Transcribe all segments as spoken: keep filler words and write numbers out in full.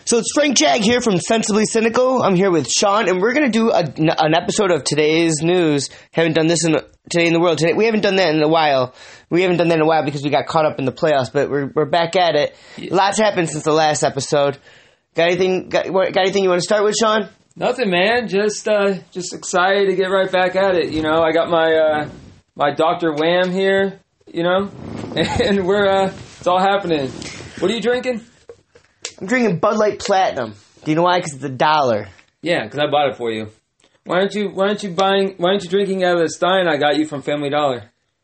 So it's Frank Jag here from Sensibly Cynical. I'm here with Sean, and we're going to do a, an episode of Today's News. Haven't done this in Today in the World. Today, we haven't done that in a while. We haven't done that in a while because we got caught up in the playoffs, but we're we're back at it. Yeah. Lots happened since the last episode. Got anything? Got, got anything you want to start with, Sean? Nothing, man. Just uh, just excited to get right back at it. You know, I got my uh, my Doctor Wham here. You know, and we're uh, it's all happening. What are you drinking? I'm drinking Bud Light Platinum. Do you know why? Because it's a dollar. Yeah, because I bought it for you. Why aren't you Why aren't you buying? Why aren't you drinking out of the Stein I got you from Family Dollar?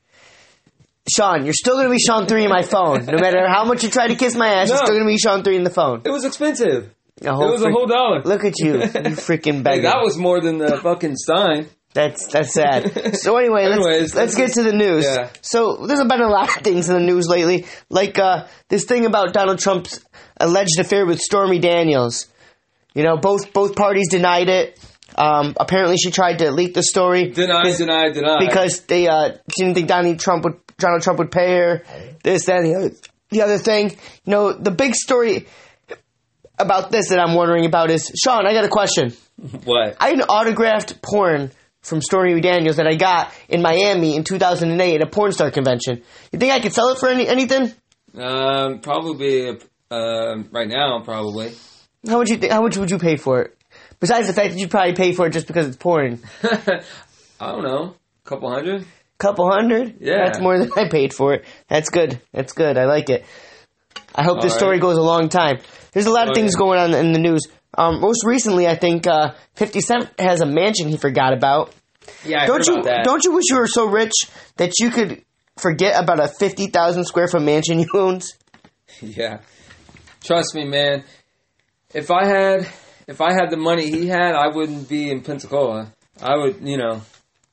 Sean, you're still going to be Sean three in my phone. No matter how much you try to kiss my ass, no. You're still going to be Sean three in the phone. It was expensive. A whole it was frick- a whole dollar. Look at you, you freaking beggar. Hey, that was more than the fucking Stein. That's that's sad. So anyway, Anyways, let's, let's get to the news. Yeah. So there's been a lot of things in the news lately, like uh, this thing about Donald Trump's alleged affair with Stormy Daniels. You know, both both parties denied it. Um, apparently, she tried to leak the story. Deny, deny, deny. Because they uh, she didn't think Donald Trump would Donald Trump would pay her. This, that, and the other, the other thing. You know, the big story about this that I'm wondering about is, Sean, I got a question. What? I had an autographed porn from Stormy Daniels that I got in Miami in two thousand eight at a porn star convention. You think I could sell it for any, anything? Um, probably uh, right now, probably. How would you think, how much would you pay for it? Besides the fact that you'd probably pay for it just because it's porn. I don't know, a couple hundred. Couple hundred? Yeah, that's more than I paid for it. That's good. That's good. I like it. I hope All this story right. goes a long time. There's a lot of oh, things yeah. going on in the news. Um, most recently, I think uh, fifty Cent has a mansion he forgot about. Yeah, I don't heard you about that. Don't you wish you were so rich that you could forget about a fifty thousand square foot mansion you owned? Yeah, trust me, man. If I had if I had the money he had, I wouldn't be in Pensacola. I would, you know.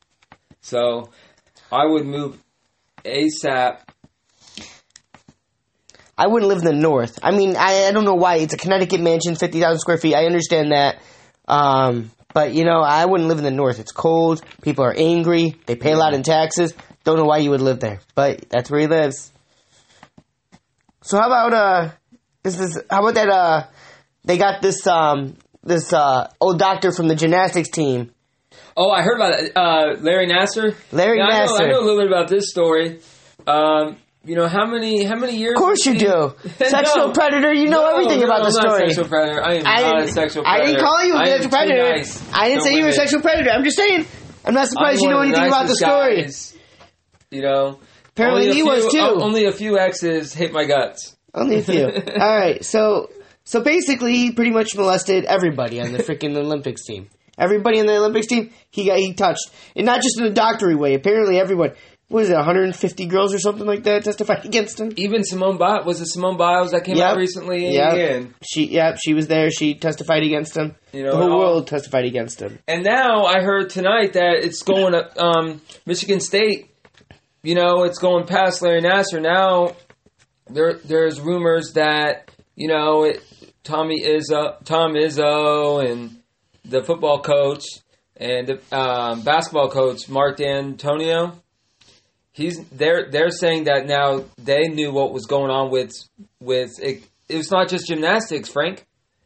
So I would move ASAP. I wouldn't live in the north. I mean, I, I don't know why. It's a Connecticut mansion, fifty thousand square feet. I understand that. Um, but, you know, I wouldn't live in the north. It's cold. People are angry. They pay a lot in taxes. Don't know why you would live there. But that's where he lives. So how about, uh, this is, how about that, uh, they got this, um, this, uh, old doctor from the gymnastics team. Oh, I heard about it. Uh, Larry Nassar? Larry yeah, Nassar. I know, I know a little bit about this story. Um, You know, how many how many years? Of course you do. Sexual no. predator, you know no, everything no, about the I'm story. Not a sexual predator. I am I not a sexual predator. I didn't call you a sexual predator. Nice. I didn't Don't say you were a limit. sexual predator. I'm just saying. I'm not surprised I'm you know one of the anything about the nicest story. guys, you know. Apparently only he few, was too. uh, only a few exes hate my guts. Only a few. All right. So so basically he pretty much molested everybody on the freaking Olympics team. Everybody on the Olympics team, he got he touched. And not just in a doctory way. Apparently everyone. What is it, one hundred fifty girls or something like that testified against him? Even Simone Biles, was it Simone Biles that came yep. out recently? Yeah, and she, yep, she was there. She testified against him. You know, the whole all, world testified against him. And now I heard tonight that it's going to um, Michigan State. You know, it's going past Larry Nassar. Now there, there's rumors that you know it, Tommy Izzo, Tom Izzo, and the football coach and the um, basketball coach Mark D'Antonio. He's they're they're saying that now they knew what was going on with with it. It was not just gymnastics, Frank.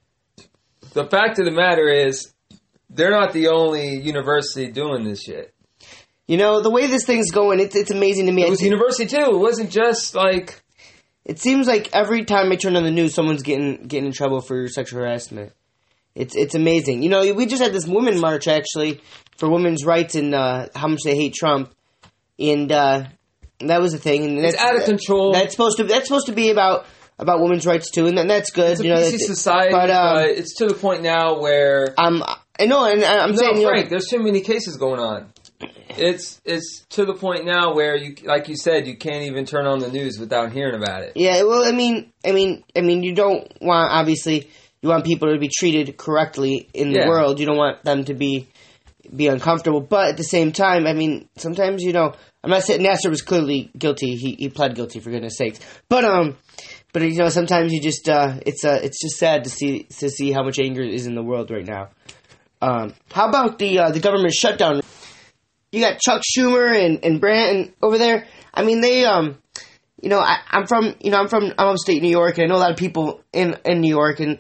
The fact of the matter is, they're not the only university doing this shit. You know the way this thing's going, it's it's amazing to me. It was university too. It wasn't just like. It seems like every time I turn on the news, someone's getting getting in trouble for sexual harassment. It's it's amazing. You know, we just had this women march actually for women's rights and uh, how much they hate Trump. And uh, that was the thing. And it's out of control. That's supposed to that's supposed to be about about women's rights too, and that's good. It's a you know, P C society, but, um, but it's to the point now where um, I know, and I'm no, saying, Frank, know, there's too many cases going on. It's it's to the point now where you, like you said, you can't even turn on the news without hearing about it. Yeah, well, I mean, I mean, I mean, you don't want obviously you want people to be treated correctly in the yeah. world. You don't want them to be be uncomfortable, but at the same time, I mean, sometimes you know. I'm not saying Nassar was clearly guilty. He he pled guilty, for goodness sakes. But um, but you know, sometimes you just uh, it's uh, it's just sad to see to see how much anger is in the world right now. Um, how about the uh, the government shutdown? You got Chuck Schumer and and Brandt over there. I mean, they um, you know, I, I'm from you know I'm from I'm upstate New York, and I know a lot of people in in New York, and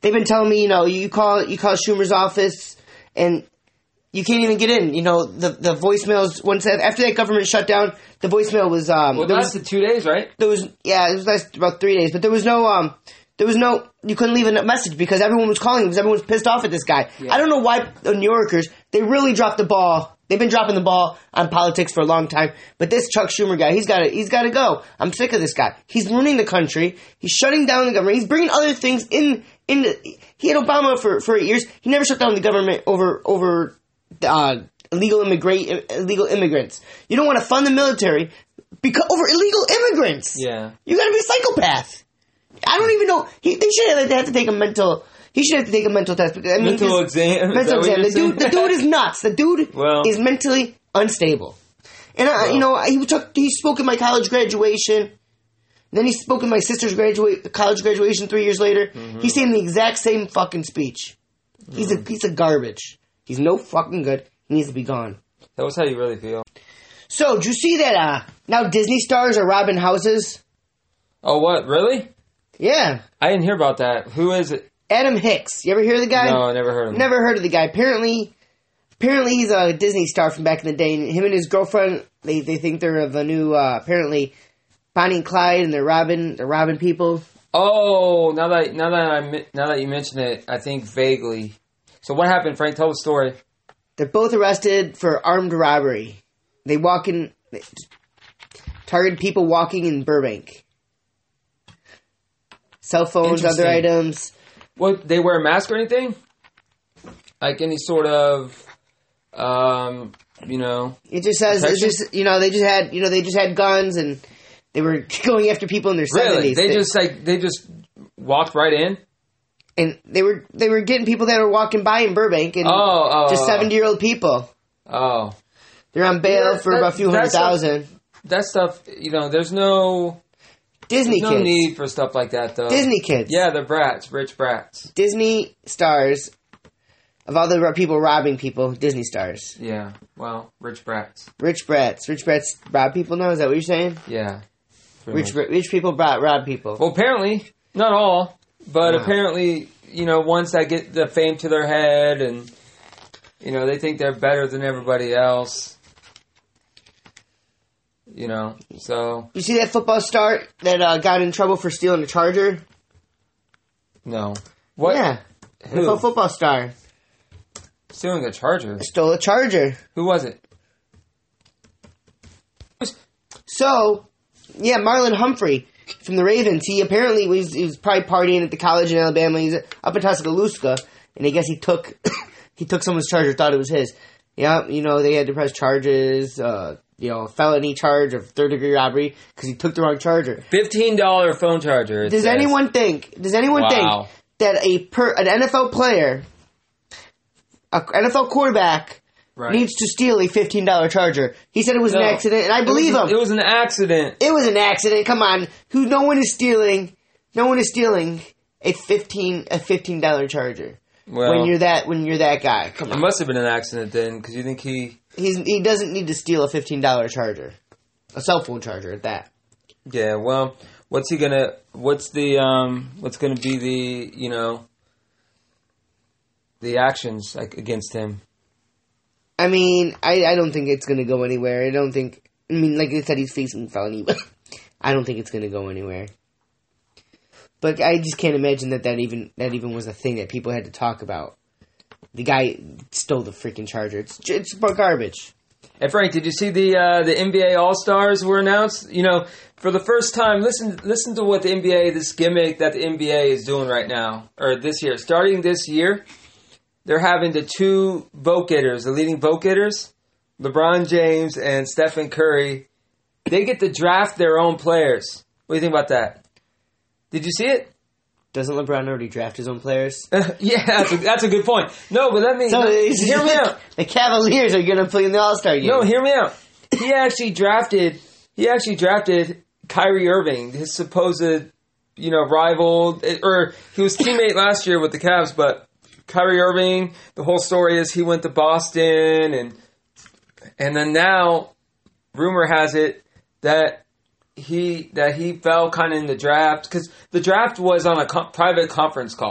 they've been telling me, you know, you call you call Schumer's office and you can't even get in. You know, the the voicemails once after that government shutdown, the voicemail was um. Well, it lasted was, two days, right? There was yeah, it was lasted about three days, but there was no um. There was no, you couldn't leave a message because everyone was calling because everyone was pissed off at this guy. Yeah. I don't know why the New Yorkers, they really dropped the ball. They've been dropping the ball on politics for a long time. But this Chuck Schumer guy, he's got to, he's got to go. I'm sick of this guy. He's ruining the country. He's shutting down the government. He's bringing other things in, in the, he had Obama for, for eight years. He never shut down the government over, over, uh, illegal immigrate, illegal immigrants. You don't want to fund the military because, over illegal immigrants. Yeah. You gotta be a psychopath. I don't even know. He, they should have, they have to take a mental. He should have to take a mental test. Because, I mean, mental exam. Mental exam. The dude, the dude is nuts. The dude well, is mentally unstable. And I, well. you know, he took. He spoke at my college graduation. Then he spoke at my sister's graduate college graduation three years later. Mm-hmm. He's saying the exact same fucking speech. He's mm-hmm. a piece of garbage. He's no fucking good. He needs to be gone. That was how you really feel. So, did you see that? Uh, now Disney stars are robbing houses. Oh, what? Really? Yeah. I didn't hear about that. Who is it? Adam Hicks. You ever hear of the guy? No, I never heard of him. Never heard of the guy. Apparently, apparently he's a Disney star from back in the day. And him and his girlfriend, they, they think they're of a new, uh, apparently, Bonnie and Clyde, and they're robbing, they're robbing people. Oh, now that now that I now that you mention it, I think vaguely. So what happened, Frank? Tell the story. They're both arrested for armed robbery. They walk in, they target people walking in Burbank. Cell phones, other items. What, they wear a mask or anything? Like any sort of, um, you know. It just says, it just, you know, they just had, you know, they just had guns and they were going after people in their really? seventies. They, they just like, they just walked right in? And they were, they were getting people that were walking by in Burbank and oh, oh, just seventy-year-old people. Oh. They're on bail yeah, for that, about a few hundred thousand. Stuff, that stuff, you know, there's no... Disney There's kids. No need for stuff like that, though. Disney kids. Yeah, they're brats, rich brats. Disney stars. Of all the people robbing people, Disney stars. Yeah, well, rich brats. Rich brats. Rich brats rob people now? Is that what you're saying? Yeah. Rich much. rich people rob, rob people. Well, apparently, not all, but no. apparently, you know, ones that get the fame to their head and, you know, they think they're better than everybody else. You know, so... You see that football star that uh, got in trouble for stealing a charger? No. What? Yeah. Who? N F L football star. Stealing a charger? Stole a charger. Who was it? So, yeah, Marlon Humphrey from the Ravens. He apparently was, he was probably partying at the college in Alabama. He's up in Tuscaloosa, and I guess he took he took someone's charger, thought it was his. Yeah, you know, they had to press charges, uh... you know, felony charge of third degree robbery because he took the wrong charger. Fifteen dollar phone charger. Does says. anyone think? Does anyone wow. think that a per an N F L player, an N F L quarterback, right. needs to steal a fifteen dollar charger? He said it was no. an accident, and I believe it was, him. It was an accident. It was an accident. Come on, who? No one is stealing. No one is stealing a fifteen a fifteen dollar charger. Well, when you're that when you're that guy, come on. It must have been an accident then, because you think he. He's, he doesn't need to steal a fifteen dollar charger. A cell phone charger at that. Yeah, well, what's he gonna, what's the, um, what's gonna be the, you know, the actions like against him? I mean, I, I don't think it's gonna go anywhere. I don't think, I mean, like I said, he's facing felony, but I don't think it's gonna go anywhere. But I just can't imagine that that even, that even was a thing that people had to talk about. The guy stole the freaking charger. It's it's garbage. Hey Frank, did you see the uh, the N B A All Stars were announced? You know, for the first time, listen listen to what the N B A, this gimmick that the N B A is doing right now, or this year, starting this year, they're having the two vote getters, the leading vote getters, LeBron James and Stephen Curry. They get to draft their own players. What do you think about that? Did you see it? Doesn't LeBron already draft his own players? yeah, that's a, that's a good point. No, but let me, so let, hear me out. The Cavaliers are going to play in the All-Star game. No, hear me out. He actually drafted, he actually drafted Kyrie Irving, his supposed, you know, rival, or he was teammate last year with the Cavs, but Kyrie Irving, the whole story is he went to Boston, and and then now, rumor has it that He that he fell kind of in the draft because the draft was on a co- private conference call.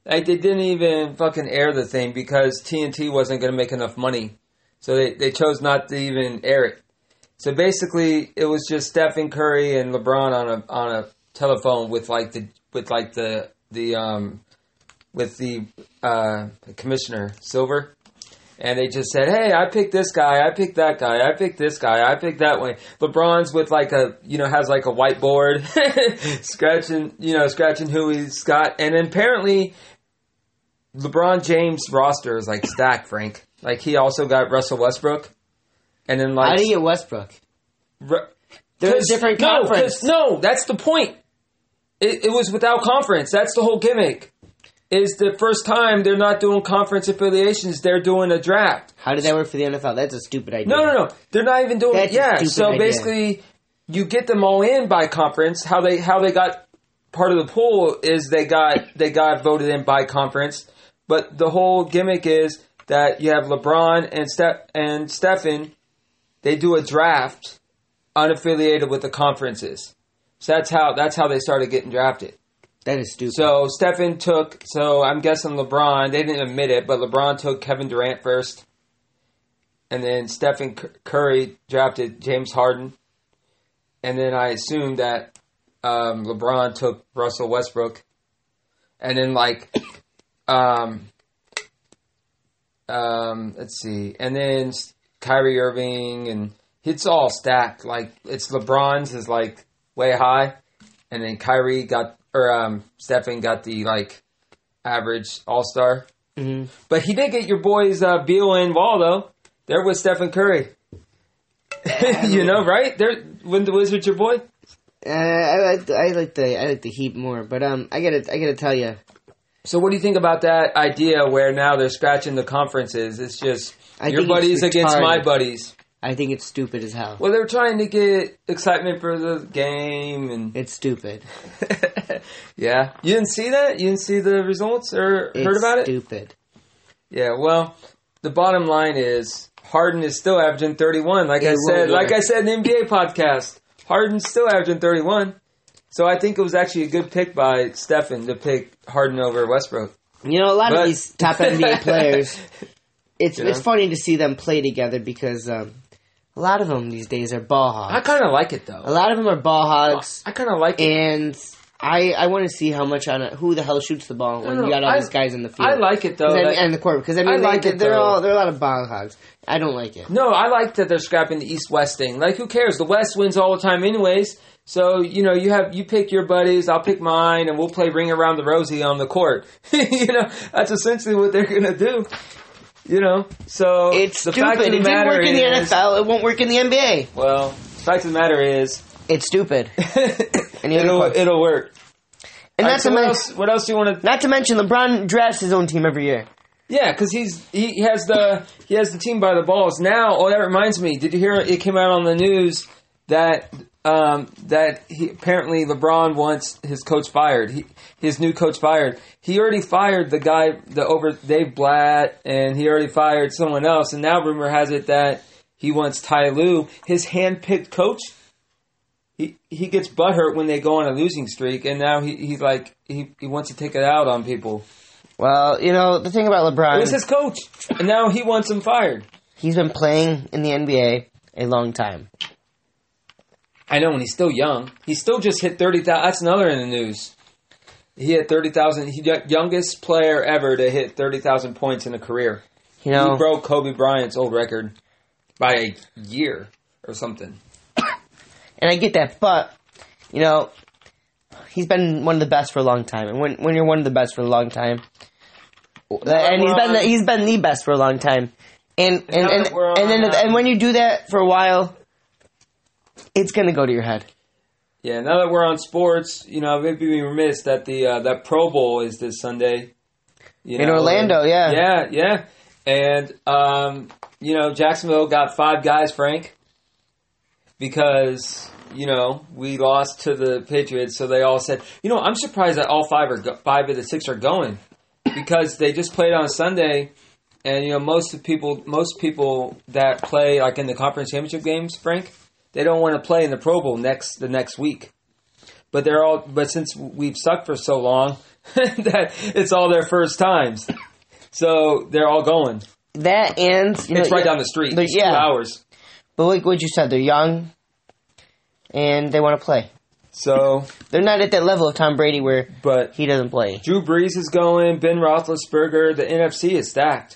Like, they didn't even fucking air the thing because T N T wasn't going to make enough money. So they, they chose not to even air it. So basically, it was just Stephen Curry and LeBron on a on a telephone with like the with like the the um with the uh, commissioner Silver, and they just said, "Hey, I picked this guy, I picked that guy, I picked this guy, I picked that one." LeBron's with like a you know has like a whiteboard, scratching you know scratching who he's got, and then apparently LeBron James' roster is like stacked, Frank. Like he also got Russell Westbrook. And then, like, how do you get Westbrook? Re- They're a different no, conference. No, that's the point. It, it was without conference. That's the whole gimmick. Is the first time they're not doing conference affiliations. They're doing a draft. How did that work for the N F L? That's a stupid idea. No, no, no. They're not even doing That's it. Yeah. a stupid So idea. basically, you get them all in by conference. How they how they got part of the pool is they got they got voted in by conference. But the whole gimmick is that you have LeBron and Steph and Stephen. They do a draft unaffiliated with the conferences. So that's how that's how they started getting drafted. That is stupid. So Stephen took, so I'm guessing LeBron, they didn't admit it, but LeBron took Kevin Durant first. And then Stephen Curry drafted James Harden. And then I assumed that um, LeBron took Russell Westbrook. And then like, um, um, let's see, and then Kyrie Irving, and it's all stacked. Like, it's LeBron's is, like, way high. And then Kyrie got, or um, Stephen got the, like, average all-star. Mm-hmm. But he did get your boys uh, Beal and Wall, though. They're with Stephen Curry. You know, right? They're when the Wizards your boy? Uh, I like the, I like the I like the Heat more, but um, I gotta I gotta tell you. So what do you think about that idea where now they're scratching the conferences? It's just I your think it's buddies against retarded. my buddies. I think it's stupid as hell. Well, they're trying to get excitement for the game, and It's stupid. yeah, you didn't see that? You didn't see the results or It's heard about it? Stupid. Yeah. Well, the bottom line is Harden is still averaging thirty-one. Like It I said, won't like work. I said in the N B A podcast, Harden's still averaging thirty-one. So I think it was actually a good pick by Stephen to pick Harden over Westbrook. You know, a lot But- of these top N B A players, it's You it's know? funny to see them play together because um, a lot of them these days are ball hogs. I kind of like it a though. lot of them are ball hogs, I kind of like it. and I I want to see how much on a, who the hell shoots the ball when No, no, you got all I- these guys in the field. I like it though. 'Cause I- that- and the court because I I mean like they, it, they're though. all they're a lot of ball hogs. I don't like it. No, I like that they're scrapping the East-West thing. Like, who cares? The West wins all the time anyways. So, you know, you have you pick your buddies, I'll pick mine, and we'll play Ring Around the Rosie on the court. You know, that's essentially what they're going to do. You know, so It's the stupid. fact of It the didn't matter work in the is, N F L. It won't work in the N B A. Well, the fact of the matter is, It's stupid. Any other it'll, question? it'll work. And All not right, so to what men- else, what else do you want to... not to mention LeBron drafts his own team every year. Yeah, because he's he has the he has the team by the balls now. Oh, that reminds me. Did you hear it came out on the news that um, that he apparently LeBron wants his coach fired. He, his new coach fired. He already fired the guy the over Dave Blatt, and he already fired someone else. And now rumor has it that he wants Ty Lue, his handpicked coach. He he gets butthurt when they go on a losing streak, and now he he's like he, he wants to take it out on people. Well, you know, the thing about It LeBron, was his coach, and now he wants him fired. he's been playing in the N B A a long time. I know, and he's still young. He still just hit thirty thousand. That's another in the news. He hit thirty thousand. He youngest player ever to hit thirty thousand points in a career. You know, He broke Kobe Bryant's old record by a year or something. and I get that, but, you know, he's been one of the best for a long time. And when when you're one of the best for a long time, and he's been the, he's been the best for a long time, and and now and, that we're on, and then uh, and when you do that for a while, it's gonna go to your head. Yeah, now that we're on sports, you know, maybe we remiss that the uh, that Pro Bowl is this Sunday. You In know, Orlando, and- yeah. Yeah, yeah. And, um, you know, Jacksonville got five guys, Frank, because, you know, we lost to the Patriots, so they all said, you know, I'm surprised that all five are go- five of the six are going, because they just played on Sunday, and, you know, most of people, most people that play, like, in the conference championship games, Frank, they don't want to play in the Pro Bowl next the next week. but they're all. But since we've sucked for so long, that it's all their first times, so they're all going. That and you know, it's right yeah, down the street. It's yeah. two hours. But like what you said, they're young, and they want to play. So they're not at that level of Tom Brady where but he doesn't play. Drew Brees is going. Ben Roethlisberger. The N F C is stacked.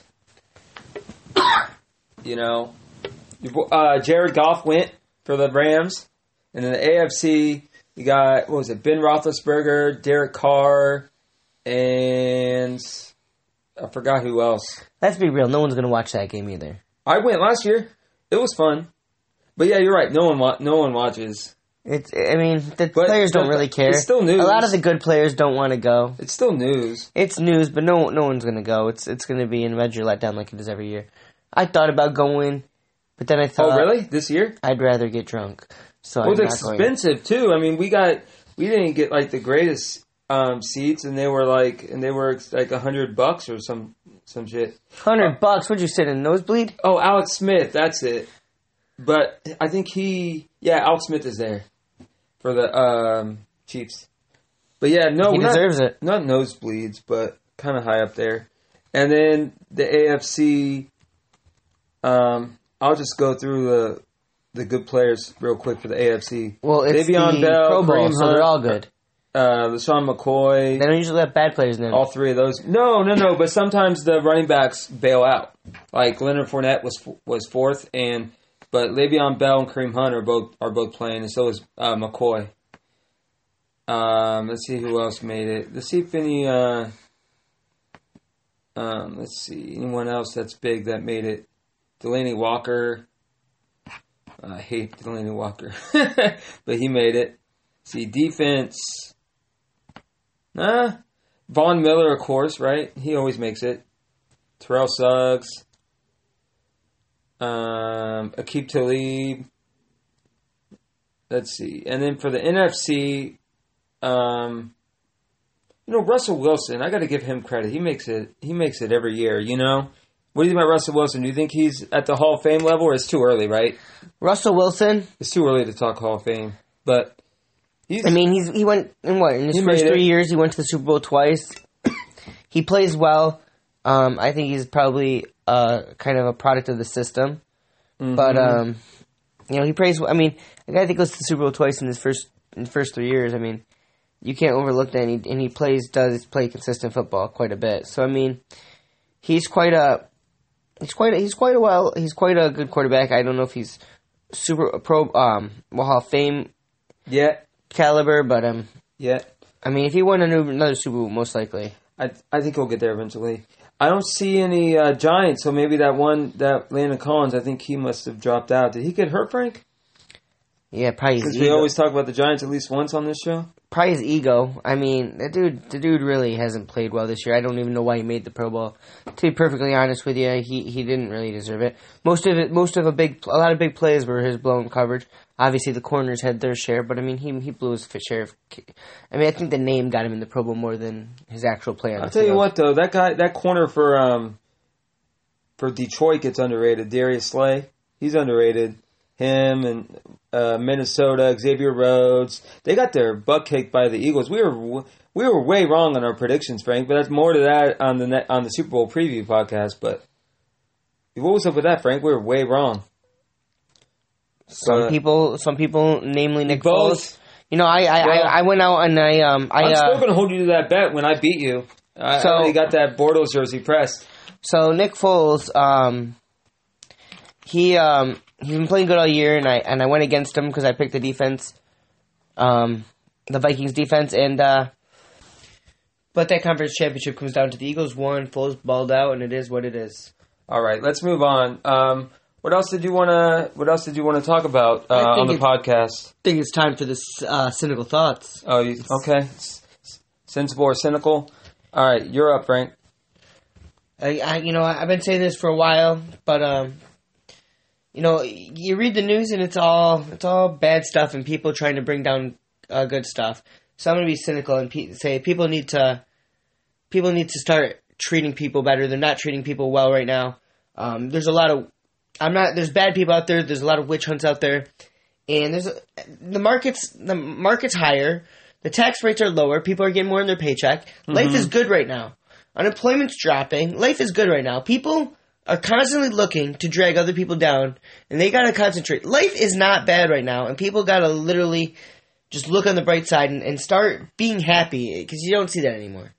You know, uh, Jared Goff went for the Rams, and then the A F C you got what was it? Ben Roethlisberger, Derek Carr, and I forgot who else. Let's be real. No one's gonna watch that game either. I went last year. It was fun, but yeah, you're right. No one, wa- no one watches. It's. I mean, the But players don't the- really care. it's still news. A lot of the good players don't want to go. It's still news. It's news, but no, no one's gonna go. It's it's gonna be a major letdown like it is every year. I thought about going, but then I thought, Oh, really? This year? I'd rather get drunk. So Well, I'm it's not going. expensive too. I mean, we got we didn't get like the greatest um, seats, and they were like and they were like a hundred bucks or some some shit. Hundred bucks? Would you sit in a nosebleed? Oh, Alex Smith, that's it. But I think he, yeah, Alex Smith is there for the um, Chiefs. But yeah, no, He not, deserves it. Not nosebleeds, but kind of high up there. And then the A F C. Um, I'll just go through the the good players real quick for the A F C. Well, it's Le'Veon the Bell, Pro Bowl, Kareem so Hunt, they're all good. Uh, LaShawn McCoy. They don't usually have bad players in there. All three of those. No, no, no. But sometimes the running backs bail out. Like Leonard Fournette was was fourth, and but Le'Veon Bell and Kareem Hunt are both are both playing, and so is uh, McCoy. Um, let's see who else made it. Let's see if any. Uh, um, let's see anyone else that's big that made it. Delaney Walker. I hate Delaney Walker, but he made it. See defense. Nah, Von Miller, of course, right? He always makes it. Terrell Suggs. Um, Aqib Talib. Let's see. And then for the N F C, um, you know, Russell Wilson, I got to give him credit. He makes it He makes it every year, you know? What do you think about Russell Wilson? Do you think he's at the Hall of Fame level, or it's too early, right? Russell Wilson? It's too early to talk Hall of Fame. But he's... I mean, he's he went, in what, in his He first made three it. years, he went to the Super Bowl twice. He plays well. Um, I think he's probably uh, kind of a product of the system. Mhm. But, um, you know, he plays, I mean, a guy that goes to the Super Bowl twice in his first in the first three years, I mean, you can't overlook that. And he, and he plays, does play consistent football quite a bit. So, I mean, he's quite a... He's quite a, he's quite a well he's quite a good quarterback. I don't know if he's super pro um well Hall of Fame Yeah, caliber, but um yeah. I mean if he won another, another Super Bowl, most likely. I I think he'll get there eventually. I don't see any uh, Giants, so maybe that one, that Landon Collins, I think he must have dropped out. Did he get hurt, Frank? Yeah, probably his Because we ego. always talk about the Giants at least once on this show. Probably his ego. I mean, the dude the dude really hasn't played well this year. I don't even know why he made the Pro Bowl. To be perfectly honest with you, he he didn't really deserve it. Most of it most of a big a lot of big plays were his blown coverage. Obviously the corners had their share, but I mean he he blew his fit share of I mean I think the name got him in the Pro Bowl more than his actual play on I'll the tell you field. what, though, that guy, that corner for um for Detroit gets underrated. Darius Slay, he's underrated. Him and uh, Minnesota, Xavier Rhodes, they got their butt kicked by the Eagles. We were we were way wrong on our predictions, Frank. But that's more to that on the net, on the Super Bowl preview podcast. But what was up with that, Frank? We were way wrong. Some Uh, people, some people, namely Nick both. Foles. You know, I, I, Well, I, I went out and I, um, I, I'm still uh, going to hold you to that bet when I beat you. I So- already got that Bortles jersey pressed. so Nick Foles, um, he, um, he's been playing good all year, and I, and I went against him because I picked the defense, um, the Vikings defense, and, uh, but that conference championship comes down to the Eagles won, Foles balled out, and it is what it is. All right, let's move on. Um, what else did you want to? What else did you want to talk about uh, I think on the it's- podcast? I think it's time for this, uh, cynical thoughts. Oh, you, okay. S- s- Sensible or cynical? All right, you're up, Frank. I, I, you know, I've been saying this for a while, but um, you know, you read the news and it's all it's all bad stuff and people trying to bring down uh, good stuff. So I'm gonna be cynical and pe- say people need to people need to start treating people better. They're not treating people well right now. Um, there's a lot of I'm not there's bad people out there. There's a lot of witch hunts out there, and there's a, the markets the market's higher. The tax rates are lower. People are getting more in their paycheck. Mm-hmm. Life is good right now. Unemployment's dropping. Life is good right now. People are constantly looking to drag other people down, and they got to concentrate. Life is not bad right now, and people got to literally just look on the bright side and, and start being happy, because you don't see that anymore.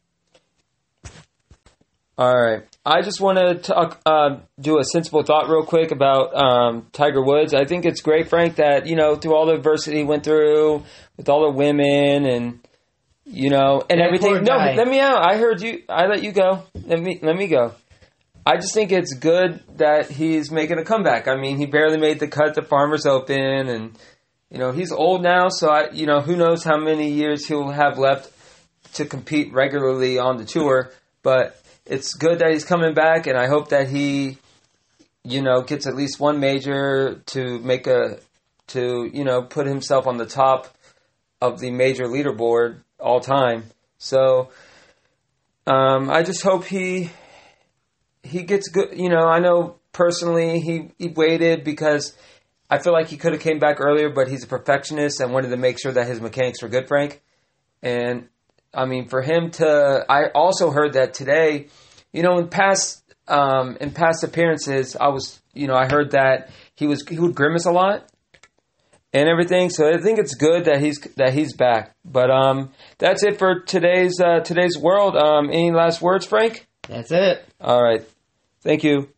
All right. I just want to talk, uh, do a sensible thought real quick about um, Tiger Woods. I think it's great, Frank, that, you know, through all the adversity he went through, with all the women and, you know, and that everything. No, let me out. I heard you. I let you go. Let me, let me go. I just think it's good that he's making a comeback. I mean, he barely made the cut to Farmers Open, and, you know, he's old now, so, I, you know, who knows how many years he'll have left to compete regularly on the tour, but it's good that he's coming back, and I hope that he, you know, gets at least one major to make a, to, you know, put himself on the top of the major leaderboard all time. So, um, I just hope he, he gets good. You know, I know personally he, he waited because I feel like he could have came back earlier, but he's a perfectionist and wanted to make sure that his mechanics were good, Frank. And I mean, for him to, I also heard that today, you know, in past, um, in past appearances, I was, you know, I heard that he was, he would grimace a lot and everything. So I think it's good that he's, that he's back. But, um, that's it for today's, uh, today's world. Um, any last words, Frank? That's it. All right. Thank you.